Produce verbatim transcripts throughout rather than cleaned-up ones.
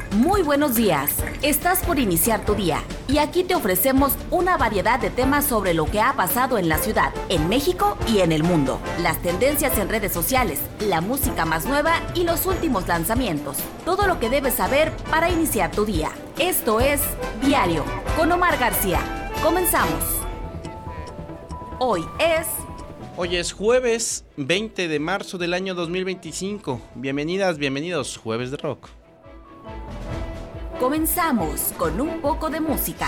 Muy buenos días. Estás por iniciar tu día y aquí te ofrecemos una variedad de temas sobre lo que ha pasado en la ciudad, en México y en el mundo. Las tendencias en redes sociales, la música más nueva y los últimos lanzamientos. Todo lo que debes saber para iniciar tu día. Esto es Diario con Omar García. Comenzamos. Hoy es... Hoy es jueves veinte de marzo del año dos mil veinticinco. Bienvenidas, bienvenidos, Jueves de Rock. Comenzamos con un poco de música.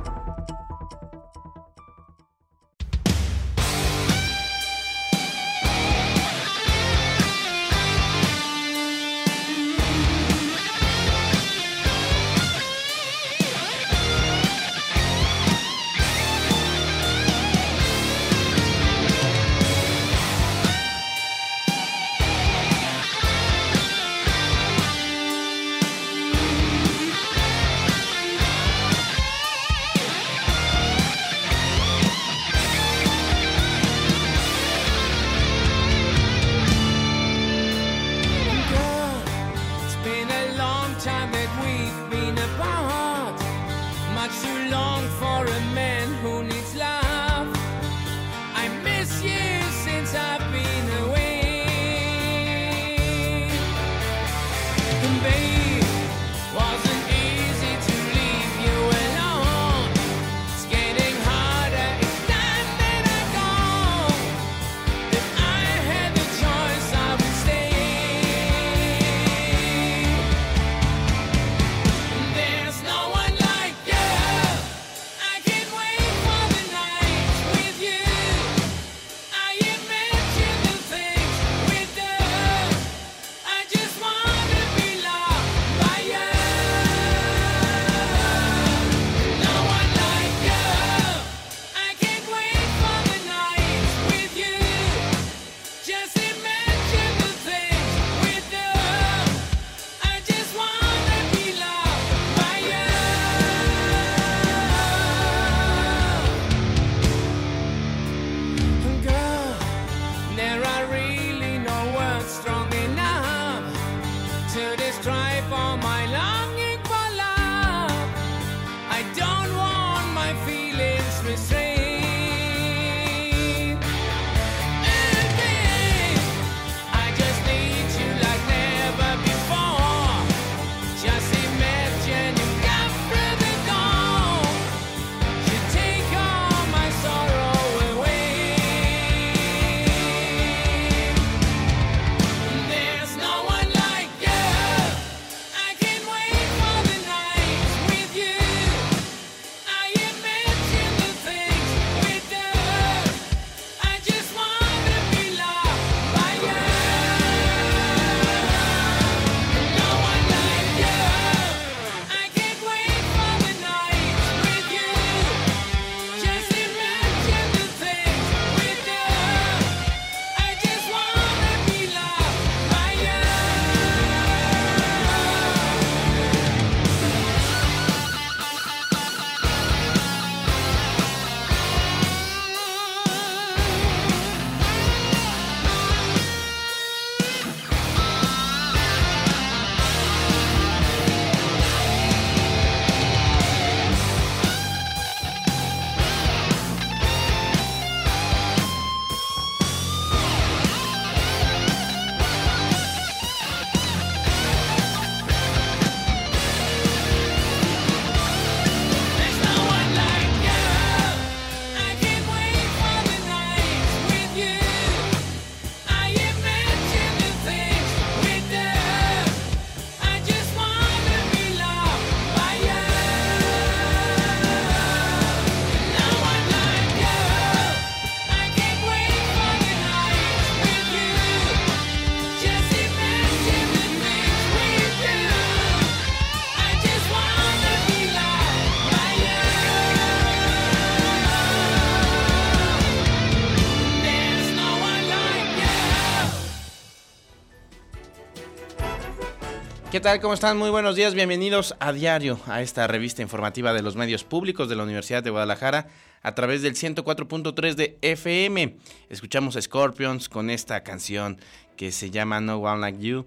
¿Qué tal? ¿Cómo están? Muy buenos días, bienvenidos a Diario, a esta revista informativa de los medios públicos de la Universidad de Guadalajara a través del ciento cuatro punto tres de F M. Escuchamos a Scorpions con esta canción que se llama No One Like You,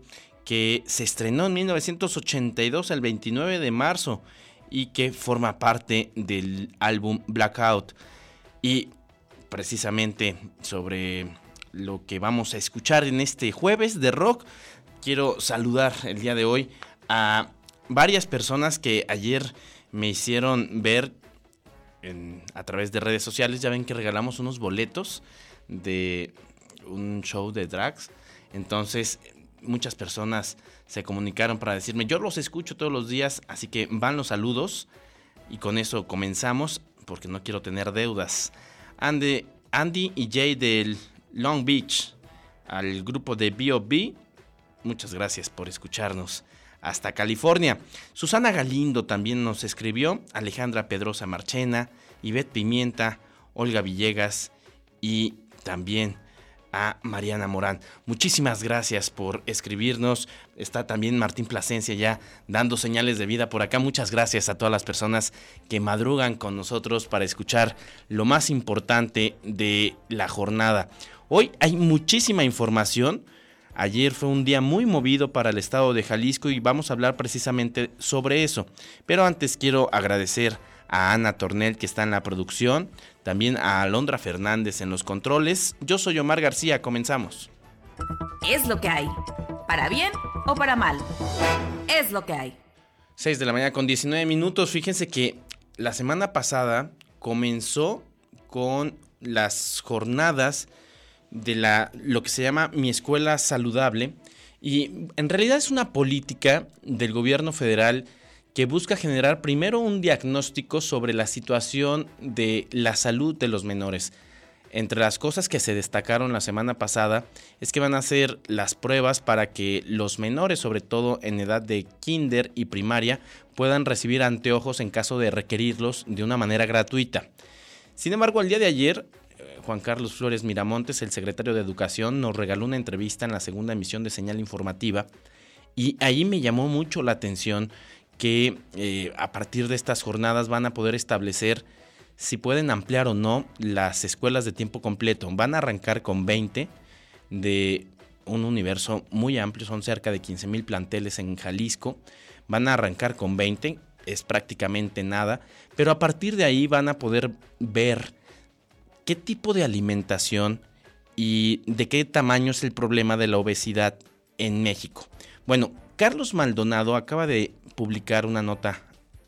que se estrenó en mil novecientos ochenta y dos, el veintinueve de marzo, y que forma parte del álbum Blackout. Y precisamente sobre lo que vamos a escuchar en este jueves de rock, quiero saludar el día de hoy a varias personas que ayer me hicieron ver en, a través de redes sociales. Ya ven que regalamos unos boletos de un show de drags. Entonces muchas personas se comunicaron para decirme: yo los escucho todos los días, así que van los saludos. Y con eso comenzamos, porque no quiero tener deudas. Andy, Andy y Jay del Long Beach, al grupo de B O B, muchas gracias por escucharnos hasta California. Susana Galindo también nos escribió, Alejandra Pedrosa Marchena, Ivette Pimienta, Olga Villegas y también a Mariana Morán. Muchísimas gracias por escribirnos. Está también Martín Plasencia ya dando señales de vida por acá. Muchas gracias a todas las personas que madrugan con nosotros para escuchar lo más importante de la jornada. Hoy hay muchísima información. Ayer fue un día muy movido para el estado de Jalisco y vamos a hablar precisamente sobre eso. Pero antes quiero agradecer a Ana Tornel, que está en la producción, también a Alondra Fernández en los controles. Yo soy Omar García, comenzamos. Es lo que hay, para bien o para mal, es lo que hay. seis de la mañana con diecinueve minutos. Fíjense que la semana pasada comenzó con las jornadas de la, lo que se llama Mi Escuela Saludable, y en realidad es una política del gobierno federal que busca generar primero un diagnóstico sobre la situación de la salud de los menores. Entre las cosas que se destacaron la semana pasada es que van a hacer las pruebas para que los menores, sobre todo en edad de kinder y primaria, puedan recibir anteojos en caso de requerirlos de una manera gratuita. Sin embargo, el día de ayer, Juan Carlos Flores Miramontes, el secretario de Educación, nos regaló una entrevista en la segunda emisión de Señal Informativa, y ahí me llamó mucho la atención que eh, a partir de estas jornadas van a poder establecer si pueden ampliar o no las escuelas de tiempo completo. Van a arrancar con veinte de un universo muy amplio, son cerca de quince mil planteles en Jalisco. Van a arrancar con veinte, es prácticamente nada, pero a partir de ahí van a poder ver qué tipo de alimentación y de qué tamaño es el problema de la obesidad en México. Bueno, Carlos Maldonado acaba de publicar una nota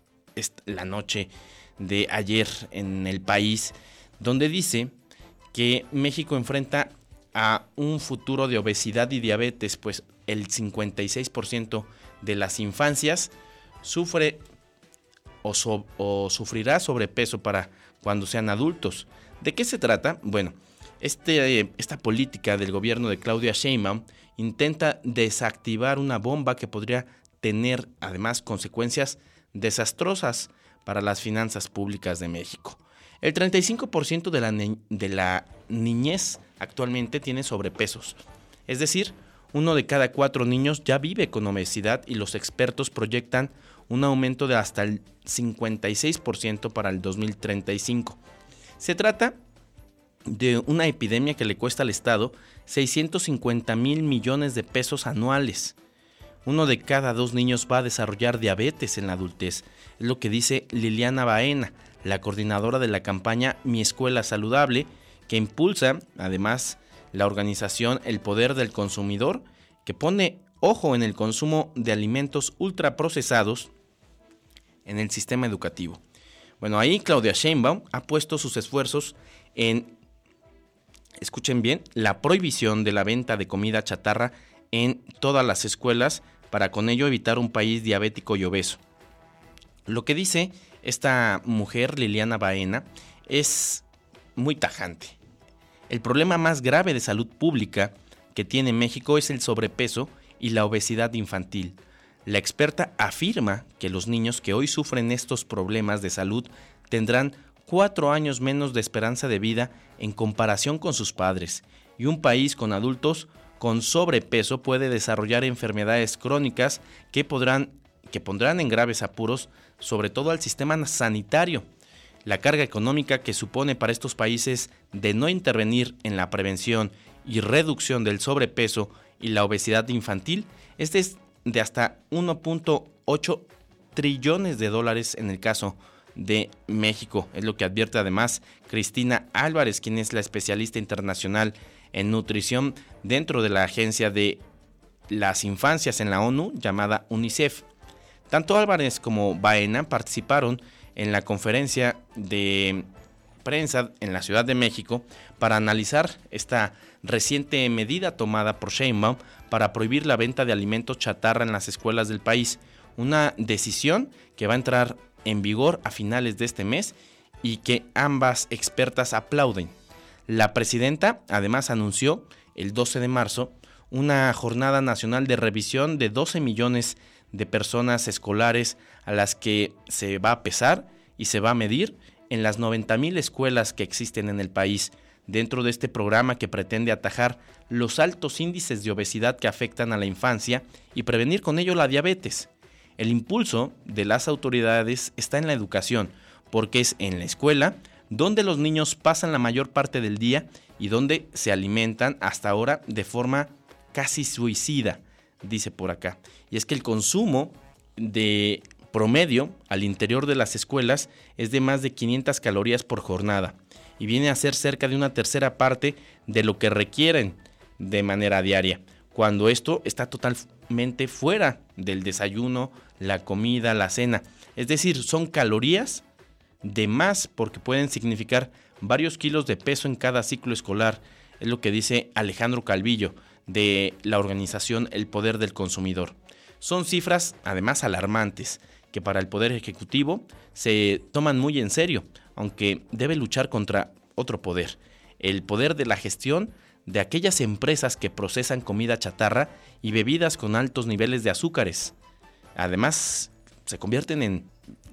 la noche de ayer en El País, donde dice que México enfrenta a un futuro de obesidad y diabetes, pues el cincuenta y seis por ciento de las infancias sufre o, so, o sufrirá sobrepeso para cuando sean adultos. ¿De qué se trata? Bueno, este, esta política del gobierno de Claudia Sheinbaum intenta desactivar una bomba que podría tener además consecuencias desastrosas para las finanzas públicas de México. El treinta y cinco por ciento de la, ni- de la niñez actualmente tiene sobrepesos. Es decir, uno de cada cuatro niños ya vive con obesidad, y los expertos proyectan un aumento de hasta el cincuenta y seis por ciento para el dos mil treinta y cinco. Se trata de una epidemia que le cuesta al Estado seiscientos cincuenta mil millones de pesos anuales. Uno de cada dos niños va a desarrollar diabetes en la adultez, es lo que dice Liliana Baena, la coordinadora de la campaña Mi Escuela Saludable, que impulsa además la organización El Poder del Consumidor, que pone ojo en el consumo de alimentos ultraprocesados en el sistema educativo. Bueno, ahí Claudia Sheinbaum ha puesto sus esfuerzos en, escuchen bien, la prohibición de la venta de comida chatarra en todas las escuelas, para con ello evitar un país diabético y obeso. Lo que dice esta mujer, Liliana Baena, es muy tajante. El problema más grave de salud pública que tiene México es el sobrepeso y la obesidad infantil. La experta afirma que los niños que hoy sufren estos problemas de salud tendrán cuatro años menos de esperanza de vida en comparación con sus padres, y un país con adultos con sobrepeso puede desarrollar enfermedades crónicas que podrán, que pondrán en graves apuros sobre todo al sistema sanitario. La carga económica que supone para estos países de no intervenir en la prevención y reducción del sobrepeso y la obesidad infantil. Este es de hasta uno punto ocho trillones de dólares en el caso de México. Es lo que advierte además Cristina Álvarez, quien es la especialista internacional en nutrición dentro de la Agencia de las Infancias en la ONU, llamada UNICEF. Tanto Álvarez como Baena participaron en la conferencia de prensa en la Ciudad de México para analizar esta reciente medida tomada por Sheinbaum para prohibir la venta de alimentos chatarra en las escuelas del país. Una decisión que va a entrar en vigor a finales de este mes y que ambas expertas aplauden. La presidenta además anunció el doce de marzo una jornada nacional de revisión de doce millones de personas escolares a las que se va a pesar y se va a medir en las noventa mil escuelas que existen en el país, dentro de este programa que pretende atajar los altos índices de obesidad que afectan a la infancia y prevenir con ello la diabetes. El impulso de las autoridades está en la educación, porque es en la escuela donde los niños pasan la mayor parte del día y donde se alimentan hasta ahora de forma casi suicida, dice por acá. Y es que el consumo de promedio al interior de las escuelas es de más de quinientas calorías por jornada y viene a ser cerca de una tercera parte de lo que requieren de manera diaria, cuando esto está totalmente fuera del desayuno, la comida, la cena. Es decir, son calorías de más porque pueden significar varios kilos de peso en cada ciclo escolar. Es lo que dice Alejandro Calvillo de la organización El Poder del Consumidor. Son cifras además alarmantes que para el Poder Ejecutivo se toman muy en serio, aunque debe luchar contra otro poder, el poder de la gestión de aquellas empresas que procesan comida chatarra y bebidas con altos niveles de azúcares. Además, se convierten en,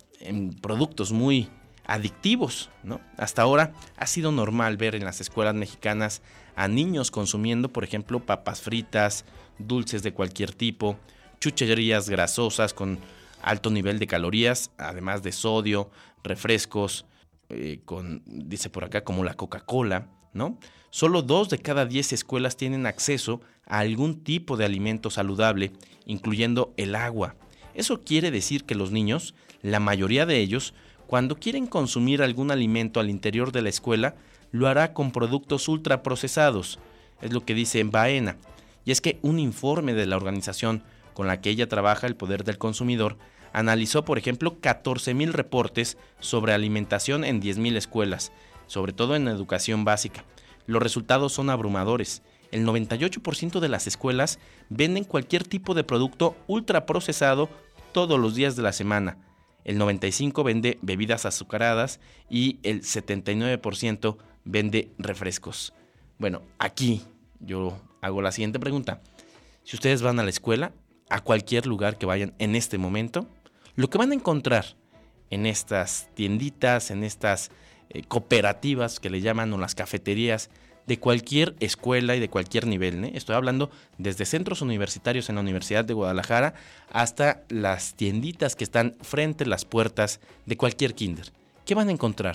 en productos muy adictivos, ¿no? Hasta ahora ha sido normal ver en las escuelas mexicanas a niños consumiendo, por ejemplo, papas fritas, dulces de cualquier tipo, chucherías grasosas con alto nivel de calorías, además de sodio, refrescos, eh, con, dice por acá, como la Coca-Cola, ¿no? Solo dos de cada diez escuelas tienen acceso a algún tipo de alimento saludable, incluyendo el agua. Eso quiere decir que los niños, la mayoría de ellos, cuando quieren consumir algún alimento al interior de la escuela, lo hará con productos ultraprocesados, es lo que dice Baena. Y es que un informe de la organización con la que ella trabaja, El Poder del Consumidor, analizó, por ejemplo, catorce mil reportes sobre alimentación en diez mil escuelas, sobre todo en educación básica. Los resultados son abrumadores. El noventa y ocho por ciento de las escuelas venden cualquier tipo de producto ultraprocesado todos los días de la semana. El noventa y cinco por ciento vende bebidas azucaradas y el setenta y nueve por ciento vende refrescos. Bueno, aquí yo hago la siguiente pregunta. Si ustedes van a la escuela, a cualquier lugar que vayan en este momento, lo que van a encontrar en estas tienditas, en estas eh, cooperativas que le llaman, o las cafeterías de cualquier escuela y de cualquier nivel, ¿eh? Estoy hablando desde centros universitarios en la Universidad de Guadalajara hasta las tienditas que están frente a las puertas de cualquier kinder. ¿Qué van a encontrar?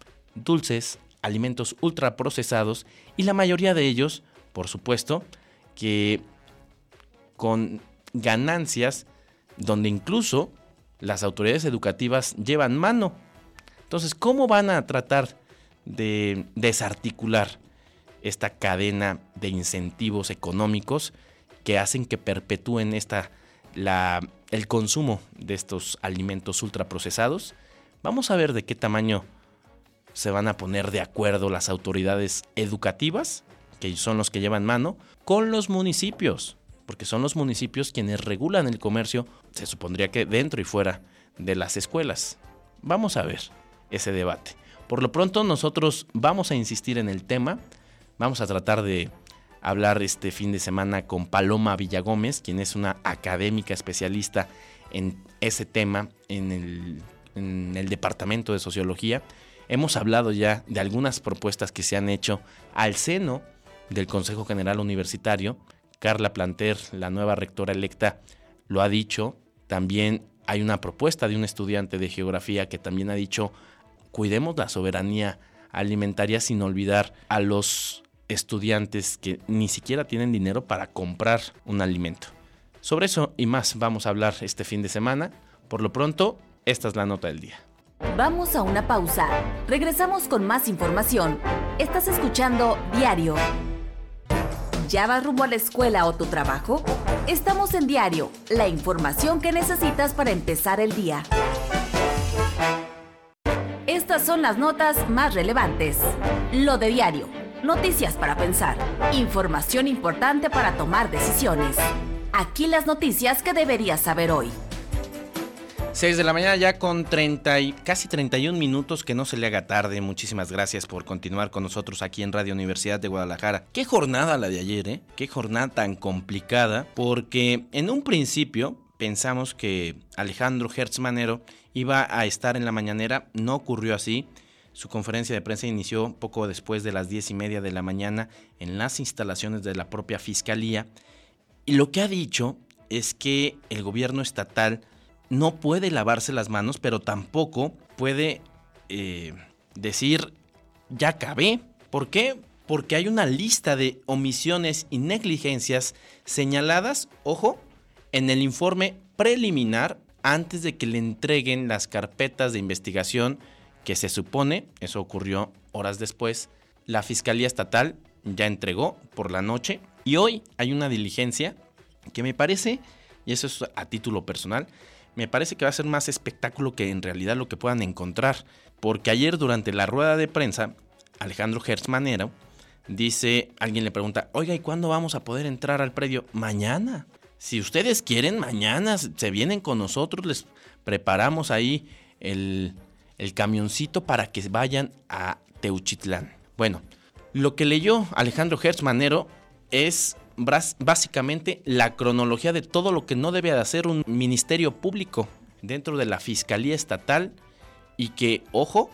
Dulces, alimentos ultraprocesados y la mayoría de ellos, por supuesto, que con ganancias donde incluso las autoridades educativas llevan mano. Entonces, ¿cómo van a tratar de desarticular esta cadena de incentivos económicos que hacen que perpetúen esta, la, el consumo de estos alimentos ultraprocesados? Vamos a ver de qué tamaño se van a poner de acuerdo las autoridades educativas, que son los que llevan mano, con los municipios, porque son los municipios quienes regulan el comercio, se supondría que dentro y fuera de las escuelas. Vamos a ver ese debate. Por lo pronto nosotros vamos a insistir en el tema, vamos a tratar de hablar este fin de semana con Paloma Villagómez, quien es una académica especialista en ese tema en el, en el Departamento de Sociología. Hemos hablado ya de algunas propuestas que se han hecho al seno del Consejo General Universitario. Carla Planter, la nueva rectora electa, lo ha dicho. También hay una propuesta de un estudiante de geografía que también ha dicho: cuidemos la soberanía alimentaria sin olvidar a los estudiantes que ni siquiera tienen dinero para comprar un alimento. Sobre eso y más vamos a hablar este fin de semana. Por lo pronto, esta es la nota del día. Vamos a una pausa. Regresamos con más información. Estás escuchando Diario. ¿Ya vas rumbo a la escuela o tu trabajo? Estamos en Diario, la información que necesitas para empezar el día. Estas son las notas más relevantes. Lo de Diario. Noticias para pensar. Información importante para tomar decisiones. Aquí las noticias que deberías saber hoy. seis de la mañana ya con treinta y, casi treinta y un minutos, que no se le haga tarde. Muchísimas gracias por continuar con nosotros aquí en Radio Universidad de Guadalajara. Qué jornada la de ayer, ¿eh? Qué jornada tan complicada, porque en un principio pensamos que Alejandro Gertz Manero iba a estar en la mañanera. No ocurrió así. Su conferencia de prensa inició poco después de las diez y media de la mañana en las instalaciones de la propia Fiscalía. Y lo que ha dicho es que el gobierno estatal no puede lavarse las manos, pero tampoco puede eh, decir ya acabé. ¿Por qué? Porque hay una lista de omisiones y negligencias señaladas, ojo, en el informe preliminar antes de que le entreguen las carpetas de investigación que se supone, eso ocurrió horas después, la Fiscalía Estatal ya entregó por la noche. Y hoy hay una diligencia que me parece, y eso es a título personal, me parece que va a ser más espectáculo que en realidad lo que puedan encontrar. Porque ayer durante la rueda de prensa, Alejandro Gertz Manero dice, alguien le pregunta, oiga, ¿y cuándo vamos a poder entrar al predio? Mañana. Si ustedes quieren, mañana se vienen con nosotros, les preparamos ahí el, el camioncito para que vayan a Teuchitlán. Bueno, lo que leyó Alejandro Gertz Manero es básicamente la cronología de todo lo que no debe de hacer un ministerio público dentro de la Fiscalía Estatal y que, ojo,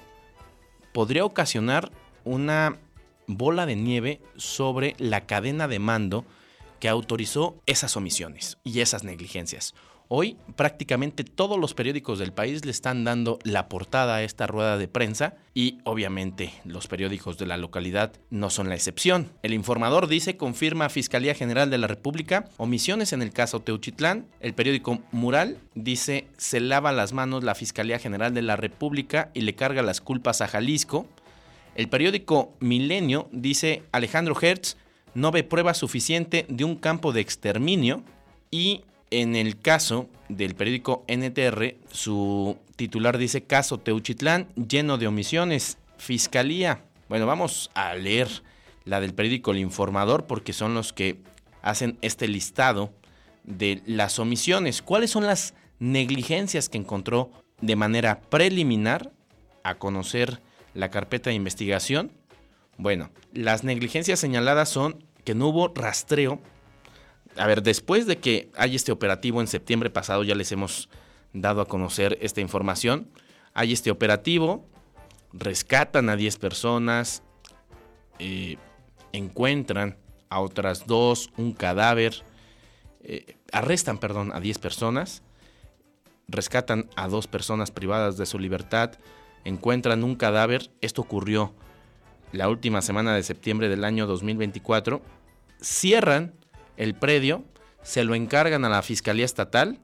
podría ocasionar una bola de nieve sobre la cadena de mando que autorizó esas omisiones y esas negligencias. Hoy prácticamente todos los periódicos del país le están dando la portada a esta rueda de prensa y obviamente los periódicos de la localidad no son la excepción. El Informador dice, confirma Fiscalía General de la República omisiones en el caso Teuchitlán. El periódico Mural dice, se lava las manos la Fiscalía General de la República y le carga las culpas a Jalisco. El periódico Milenio dice, Alejandro Gertz no ve prueba suficiente de un campo de exterminio. Y en el caso del periódico N T R, su titular dice, caso Teuchitlán lleno de omisiones, Fiscalía. Bueno, vamos a leer la del periódico El Informador porque son los que hacen este listado de las omisiones. ¿Cuáles son las negligencias que encontró de manera preliminar a conocer la carpeta de investigación? Bueno, las negligencias señaladas son que no hubo rastreo. A ver, después de que hay este operativo en septiembre pasado, ya les hemos dado a conocer esta información. Hay este operativo, rescatan a diez personas, eh, encuentran a otras dos, un cadáver, eh, arrestan, perdón, a diez personas, rescatan a dos personas privadas de su libertad, encuentran un cadáver. Esto ocurrió la última semana de septiembre del año dos mil veinticuatro. Cierran el predio, se lo encargan a la Fiscalía Estatal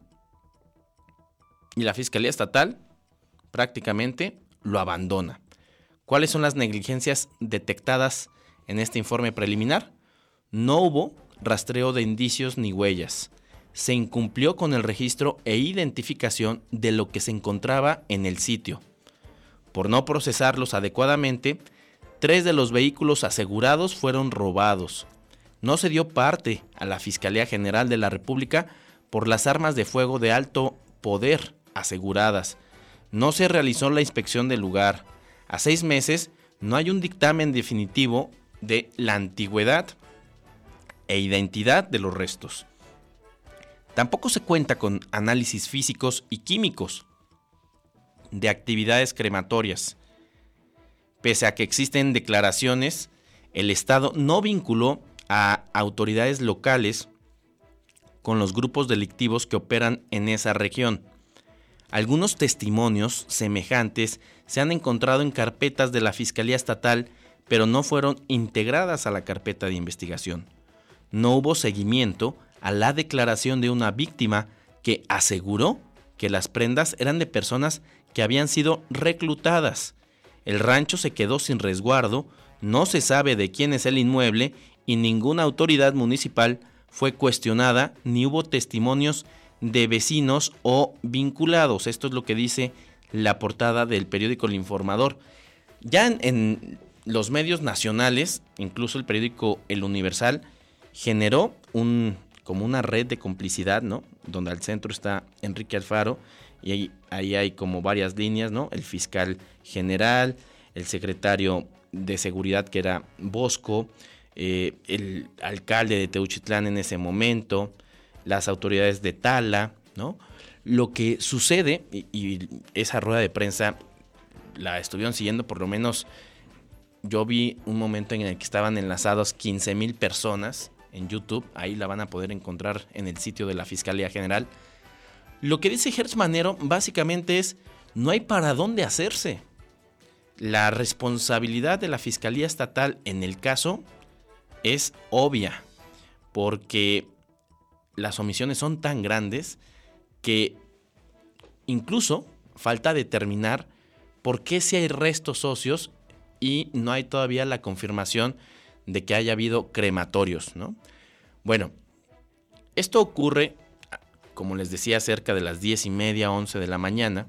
y la Fiscalía Estatal prácticamente lo abandona. ¿Cuáles son las negligencias detectadas en este informe preliminar? No hubo rastreo de indicios ni huellas. Se incumplió con el registro e identificación de lo que se encontraba en el sitio. Por no procesarlos adecuadamente, tres de los vehículos asegurados fueron robados. No se dio parte a la Fiscalía General de la República por las armas de fuego de alto poder aseguradas. No se realizó la inspección del lugar. A seis meses no hay un dictamen definitivo de la antigüedad e identidad de los restos. Tampoco se cuenta con análisis físicos y químicos de actividades crematorias. Pese a que existen declaraciones, el Estado no vinculó a autoridades locales con los grupos delictivos que operan en esa región. Algunos testimonios semejantes se han encontrado en carpetas de la Fiscalía Estatal, pero no fueron integradas a la carpeta de investigación. No hubo seguimiento a la declaración de una víctima que aseguró que las prendas eran de personas que habían sido reclutadas. El rancho se quedó sin resguardo, no se sabe de quién es el inmueble y ninguna autoridad municipal fue cuestionada ni hubo testimonios de vecinos o vinculados. Esto es lo que dice la portada del periódico El Informador. Ya en, en los medios nacionales, incluso el periódico El Universal, generó un, como una red de complicidad, ¿no? Donde al centro está Enrique Alfaro y ahí, ahí hay como varias líneas, ¿no? El fiscal general, el secretario de seguridad que era Bosco, eh, el alcalde de Teuchitlán en ese momento, las autoridades de Tala, ¿no? Lo que sucede, y, y esa rueda de prensa la estuvieron siguiendo, por lo menos yo vi un momento en el que estaban enlazados quince mil personas en YouTube, ahí la van a poder encontrar en el sitio de la Fiscalía General. Lo que dice Hertz Manero básicamente es, no hay para dónde hacerse. La responsabilidad de la Fiscalía Estatal en el caso es obvia, porque las omisiones son tan grandes que incluso falta determinar por qué si hay restos óseos y no hay todavía la confirmación de que haya habido crematorios, ¿no? Bueno, esto ocurre, como les decía, cerca de las diez y media, once de la mañana,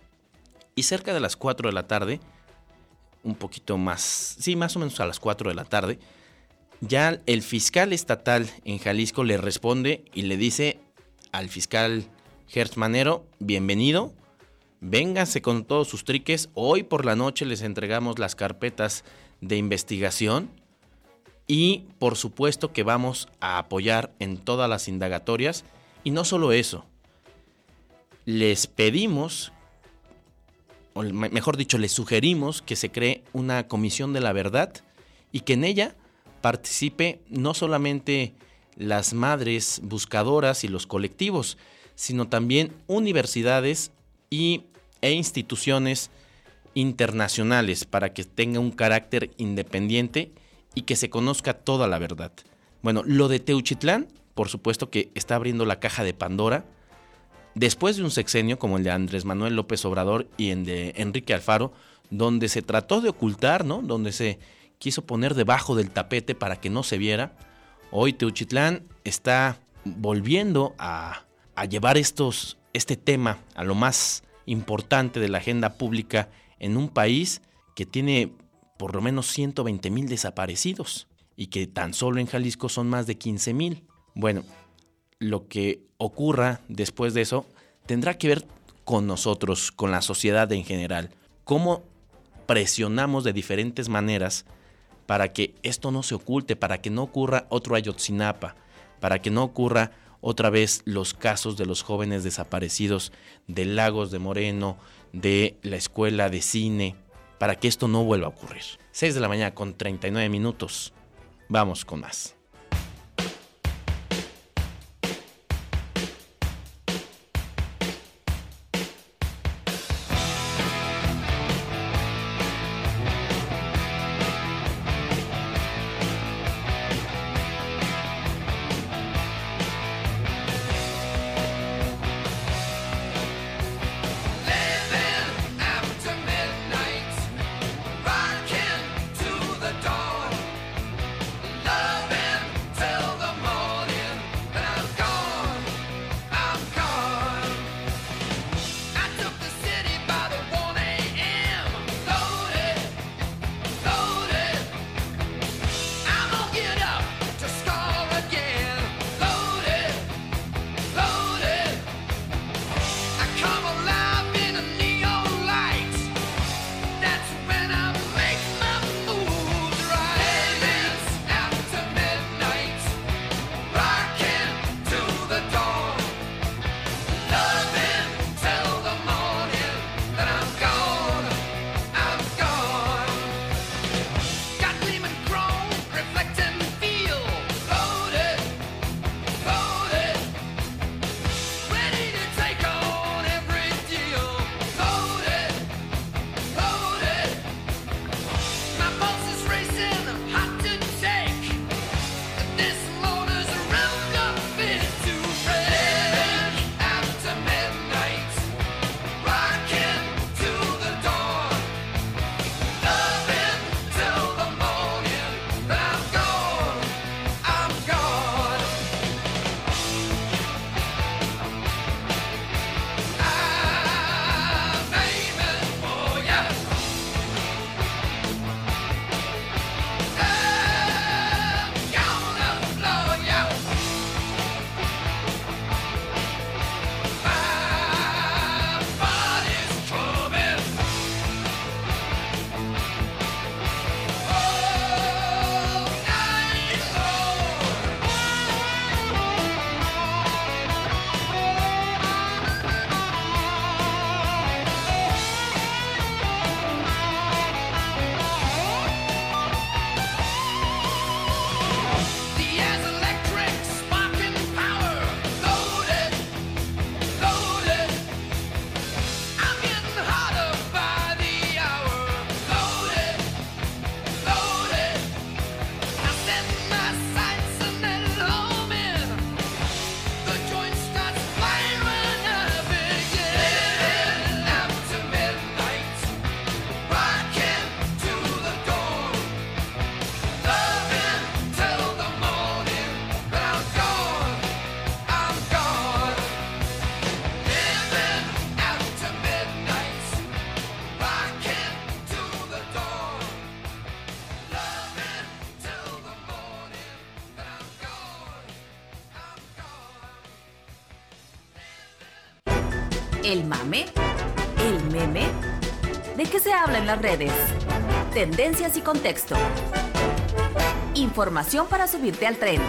y cerca de las cuatro de la tarde, un poquito más, sí, más o menos a las cuatro de la tarde, ya el fiscal estatal en Jalisco le responde y le dice al fiscal Hertz Manero, bienvenido, vénganse con todos sus triques, hoy por la noche les entregamos las carpetas de investigación y por supuesto que vamos a apoyar en todas las indagatorias. Y no solo eso, les pedimos, o mejor dicho, les sugerimos que se cree una comisión de la verdad y que en ella participe no solamente las madres buscadoras y los colectivos, sino también universidades y, e instituciones internacionales para que tenga un carácter independiente y que se conozca toda la verdad. Bueno, lo de Teuchitlán, por supuesto que está abriendo la caja de Pandora. Después de un sexenio como el de Andrés Manuel López Obrador y el de Enrique Alfaro, donde se trató de ocultar, ¿no? Donde se quiso poner debajo del tapete para que no se viera, hoy Teuchitlán está volviendo a, a llevar estos, este tema a lo más importante de la agenda pública en un país que tiene por lo menos ciento veinte mil desaparecidos y que tan solo en Jalisco son más de quince mil. Bueno, lo que ocurra después de eso tendrá que ver con nosotros, con la sociedad en general. Cómo presionamos de diferentes maneras para que esto no se oculte, para que no ocurra otro Ayotzinapa, para que no ocurra otra vez los casos de los jóvenes desaparecidos de Lagos de Moreno, de la escuela de cine, para que esto no vuelva a ocurrir. seis de la mañana con treinta y nueve minutos. Vamos con más. Loving ¿El mame? ¿El meme? ¿De qué se habla en las redes? Tendencias y contexto. Información para subirte al tren.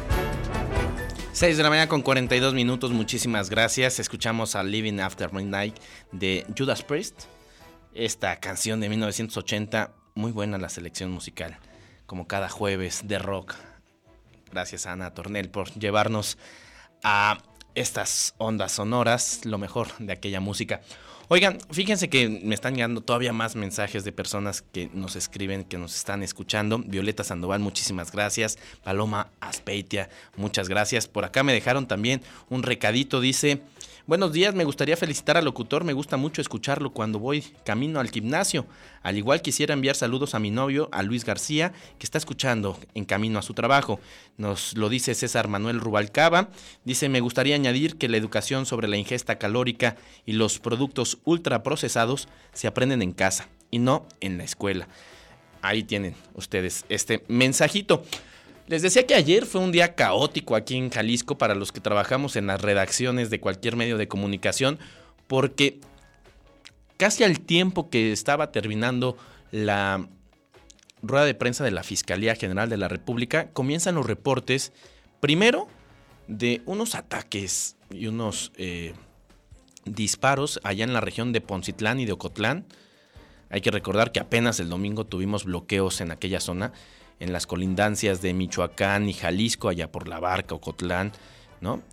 seis de la mañana con cuarenta y dos minutos, muchísimas gracias. Escuchamos a Living After Midnight de Judas Priest. Esta canción de mil novecientos ochenta, muy buena la selección musical, como cada jueves de rock. Gracias a Ana Tornel por llevarnos a estas ondas sonoras, lo mejor de aquella música. Oigan, fíjense que me están llegando todavía más mensajes de personas que nos escriben, que nos están escuchando. Violeta Sandoval, muchísimas gracias. Paloma Aspeitia, muchas gracias. Por acá me dejaron también un recadito, dice: buenos días, me gustaría felicitar al locutor, me gusta mucho escucharlo cuando voy camino al gimnasio. Al igual quisiera enviar saludos a mi novio, a Luis García, que está escuchando en camino a su trabajo. Nos lo dice César Manuel Rubalcaba. Dice: me gustaría añadir que la educación sobre la ingesta calórica y los productos ultraprocesados se aprenden en casa y no en la escuela. Ahí tienen ustedes este mensajito. Les decía que ayer fue un día caótico aquí en Jalisco para los que trabajamos en las redacciones de cualquier medio de comunicación, porque casi al tiempo que estaba terminando la rueda de prensa de la Fiscalía General de la República, comienzan los reportes, primero, de unos ataques y unos eh, disparos allá en la región de Poncitlán y de Ocotlán. Hay que recordar que apenas el domingo tuvimos bloqueos en aquella zona, en las colindancias de Michoacán y Jalisco, allá por La Barca, Ocotlán, ¿no?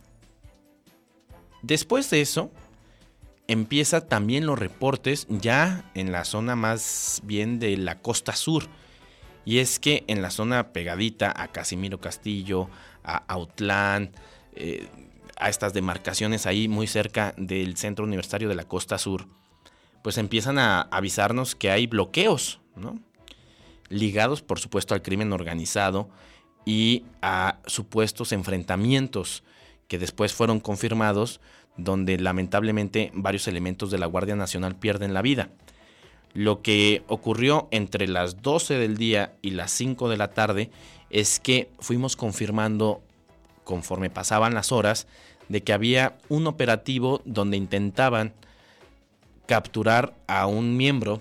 Después de eso, empieza también los reportes ya en la zona más bien de la costa sur. Y es que en la zona pegadita a Casimiro Castillo, a Autlán, eh, a estas demarcaciones ahí muy cerca del Centro Universitario de la Costa Sur, pues empiezan a avisarnos que hay bloqueos, ¿no? Ligados, por supuesto, al crimen organizado y a supuestos enfrentamientos que después fueron confirmados, donde lamentablemente varios elementos de la Guardia Nacional pierden la vida. Lo que ocurrió entre las doce del día y las cinco de la tarde es que fuimos confirmando, conforme pasaban las horas, de que había un operativo donde intentaban capturar a un miembro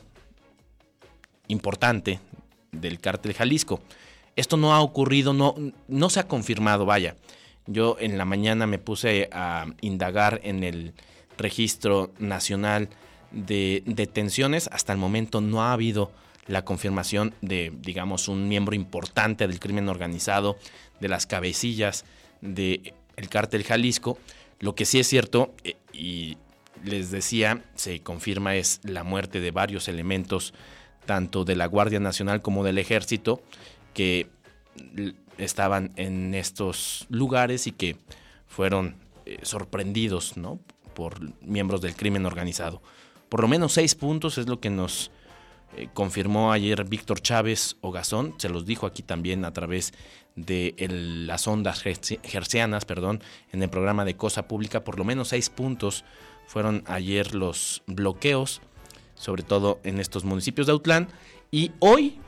importante del Cártel Jalisco. Esto no ha ocurrido, no, no se ha confirmado, vaya. Yo en la mañana me puse a indagar en el Registro Nacional de Detenciones. Hasta el momento no ha habido la confirmación de, digamos, un miembro importante del crimen organizado, de las cabecillas del Cártel Jalisco. Lo que sí es cierto, eh, y les decía, se confirma, es la muerte de varios elementos, tanto de la Guardia Nacional como del Ejército, que estaban en estos lugares y que fueron eh, sorprendidos, ¿no?, por miembros del crimen organizado. Por lo menos seis puntos es lo que nos eh, confirmó ayer Víctor Chávez Ogazón. Se los dijo aquí también a través de el, las ondas hercianas, perdón, en el programa de Cosa Pública. Por lo menos seis puntos fueron ayer los bloqueos, sobre todo en estos municipios de Autlán. Y hoy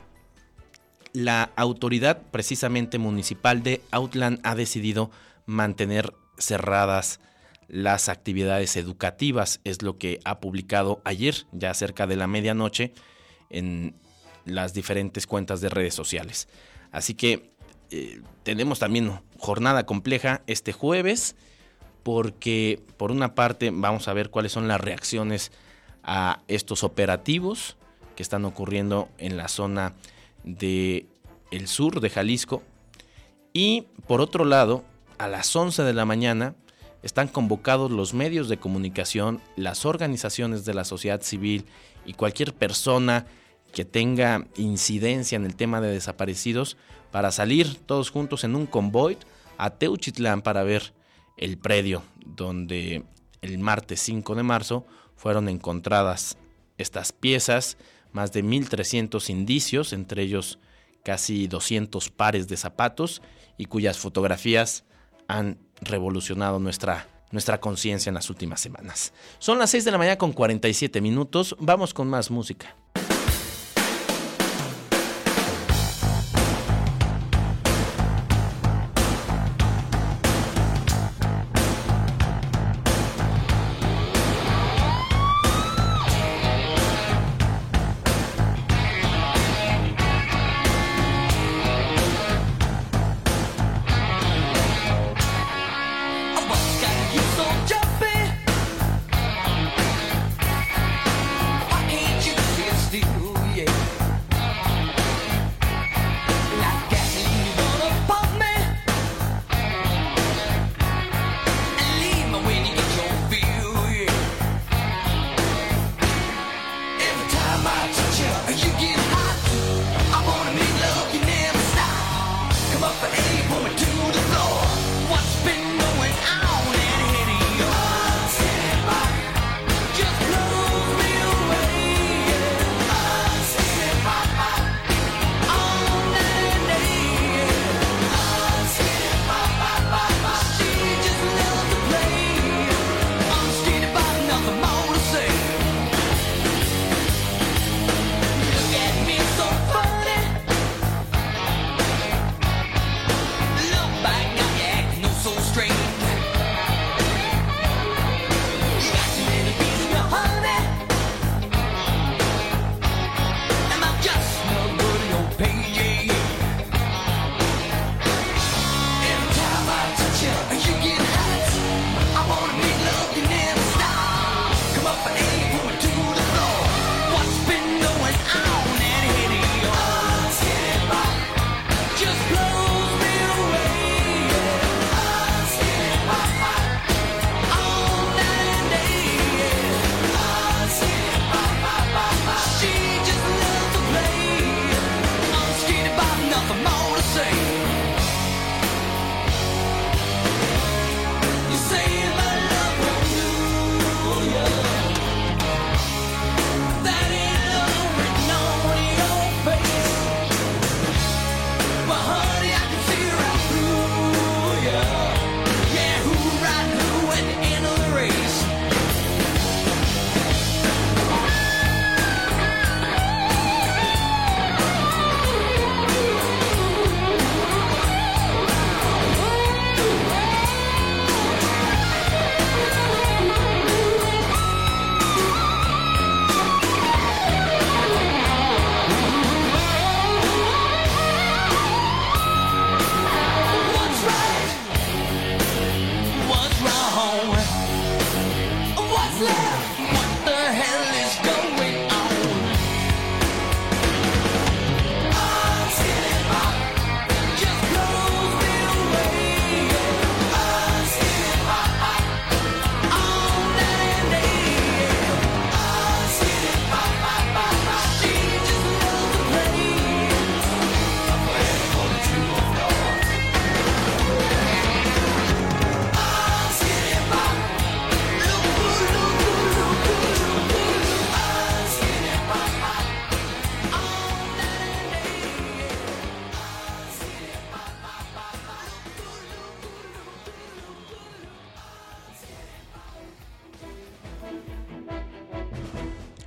la autoridad precisamente municipal de Autlán ha decidido mantener cerradas las actividades educativas. Es lo que ha publicado ayer, ya cerca de la medianoche, en las diferentes cuentas de redes sociales. Así que eh, tenemos también jornada compleja este jueves, porque por una parte vamos a ver cuáles son las reacciones a estos operativos que están ocurriendo en la zona del sur de Jalisco, y por otro lado, a las once de la mañana están convocados los medios de comunicación, las organizaciones de la sociedad civil y cualquier persona que tenga incidencia en el tema de desaparecidos para salir todos juntos en un convoy a Teuchitlán para ver el predio donde el martes cinco de marzo fueron encontradas estas piezas, más de mil trescientos indicios, entre ellos casi doscientos pares de zapatos, y cuyas fotografías han revolucionado nuestra, nuestra conciencia en las últimas semanas. Son las seis de la mañana con cuarenta y siete minutos. Vamos con más música.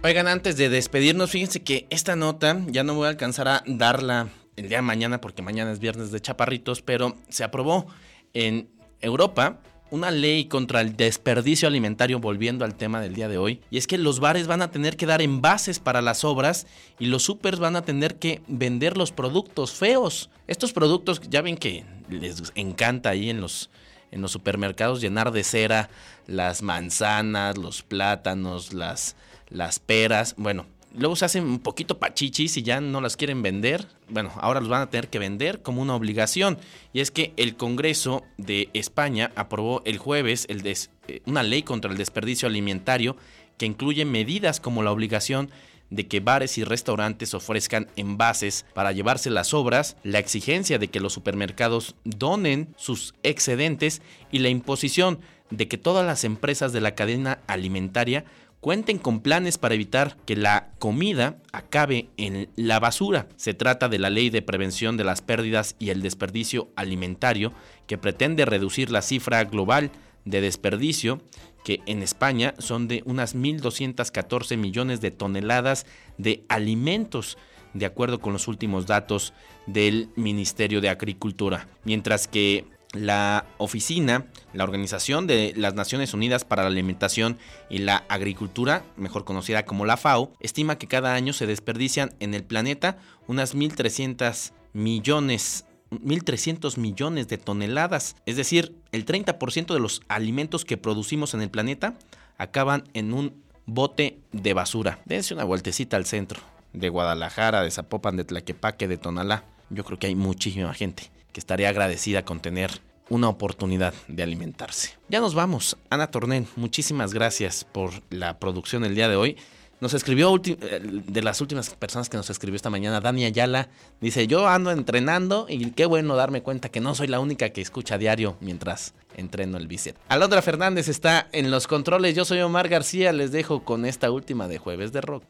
Oigan, antes de despedirnos, fíjense que esta nota ya no voy a alcanzar a darla el día de mañana porque mañana es viernes de chaparritos, pero se aprobó en Europa una ley contra el desperdicio alimentario, volviendo al tema del día de hoy, y es que los bares van a tener que dar envases para las obras y los supers van a tener que vender los productos feos. Estos productos, ya ven que les encanta ahí en los, en los supermercados llenar de cera las manzanas, los plátanos, las, las peras, bueno... Luego se hacen un poquito pachichis y ya no las quieren vender. Bueno, ahora los van a tener que vender como una obligación. Y es que el Congreso de España aprobó el jueves el des- una ley contra el desperdicio alimentario que incluye medidas como la obligación de que bares y restaurantes ofrezcan envases para llevarse las obras, la exigencia de que los supermercados donen sus excedentes y la imposición de que todas las empresas de la cadena alimentaria cuenten con planes para evitar que la comida acabe en la basura. Se trata de la Ley de Prevención de las Pérdidas y el Desperdicio Alimentario, que pretende reducir la cifra global de desperdicio, que en España son de unas mil doscientos catorce millones de toneladas de alimentos, de acuerdo con los últimos datos del Ministerio de Agricultura. Mientras que la oficina, la Organización de las Naciones Unidas para la Alimentación y la Agricultura, mejor conocida como la FAO, estima que cada año se desperdician en el planeta unas mil trescientos millones, mil trescientos millones de toneladas. Es decir, el treinta por ciento de los alimentos que producimos en el planeta acaban en un bote de basura. Dense una vueltecita al centro de Guadalajara, de Zapopan, de Tlaquepaque, de Tonalá. Yo creo que hay muchísima gente que estaría agradecida con tener una oportunidad de alimentarse. Ya nos vamos. Ana Tornén, muchísimas gracias por la producción el día de hoy. Nos escribió, ulti- de las últimas personas que nos escribió esta mañana, Dani Ayala, dice, yo ando entrenando y qué bueno darme cuenta que no soy la única que escucha diario mientras entreno el bíceps. Alondra Fernández está en los controles, yo soy Omar García, les dejo con esta última de Jueves de Rock.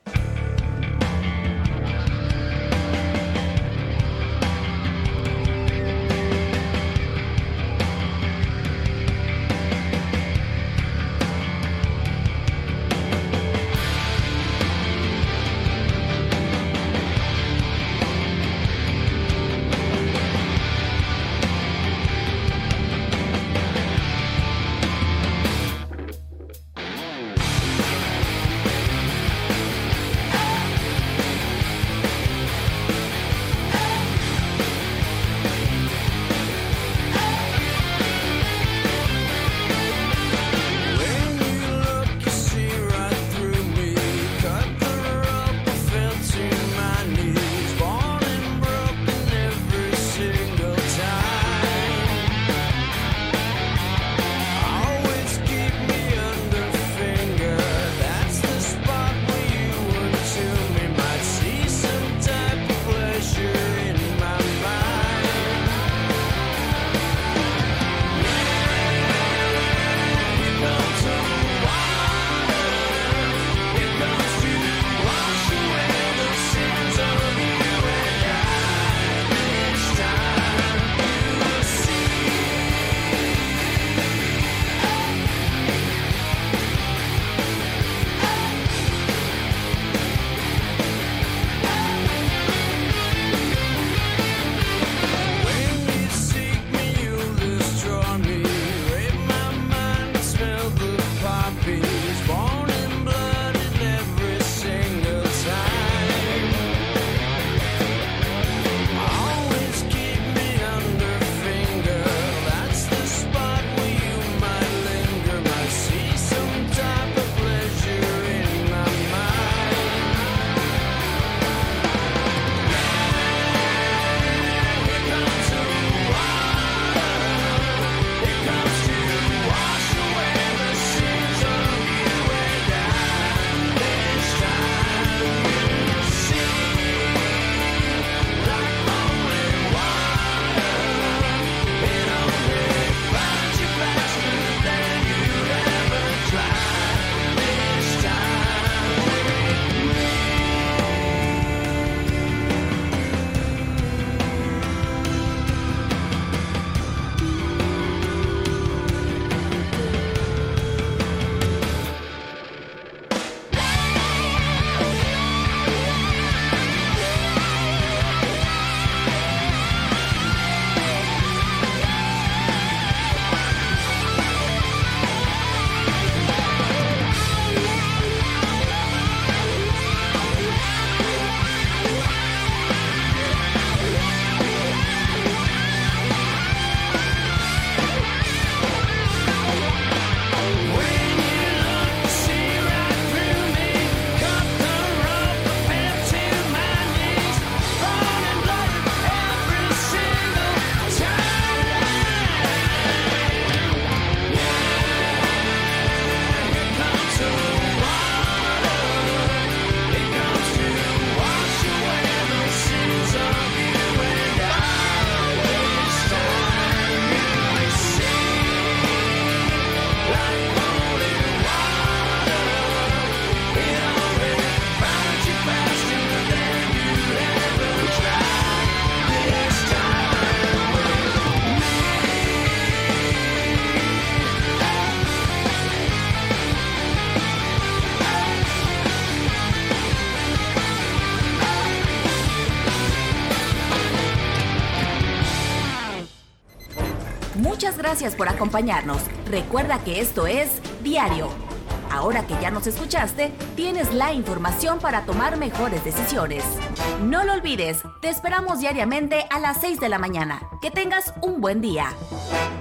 gracias por acompañarnos. Recuerda que esto es Diario. Ahora que ya nos escuchaste, tienes la información para tomar mejores decisiones. No lo olvides, te esperamos diariamente a las seis de la mañana. Que tengas un buen día.